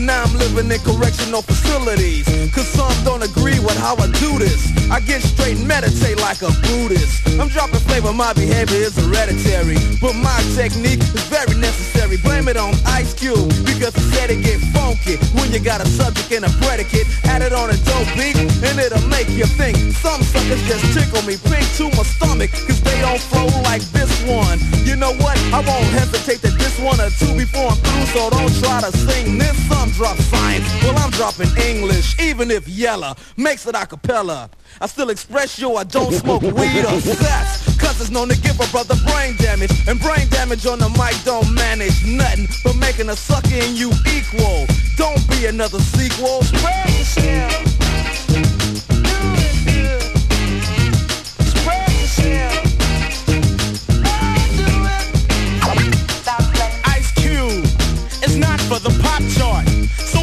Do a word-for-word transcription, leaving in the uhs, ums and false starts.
Now I'm living in correctional facilities, cause some don't agree with how I do this. I get straight and meditate like a Buddhist. I'm dropping flavor, my behavior is hereditary, but my technique is very necessary. Blame it on Ice Cube, because he said it get funky when you got a subject and a predicate. Add it on a dope beat, and it'll make you think. Some suckers just tickle me pink to my stomach, cause they don't flow like this one. You know what? I won't hesitate to diss one or two before I'm through, so don't try to sing this. Some drop science, well I'm dropping English, even if Yella makes it a cappella. I still express yo, I don't smoke weed or sex, cause it's known to give a brother brain damage, and brain damage on the mic don't manage nothing but making a sucker in you equal. Don't be another sequel. Spread yourself. Do it good. Spread yourself. Do it. Ice Cube. It's not for the pop chart, so